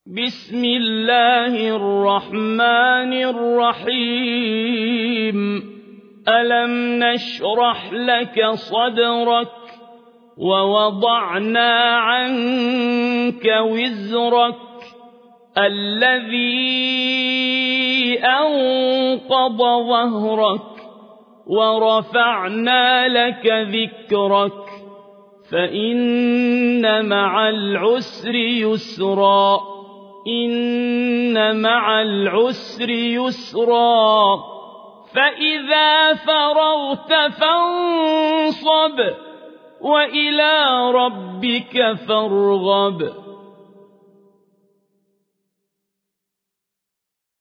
بسم الله الرحمن الرحيم ألم نشرح لك صدرك ووضعنا عنك وزرك الذي أنقض ظهرك ورفعنا لك ذكرك فإن مع العسر يسرا إن مع العسر يسرا فإذا فرغت فانصب وإلى ربك فارغب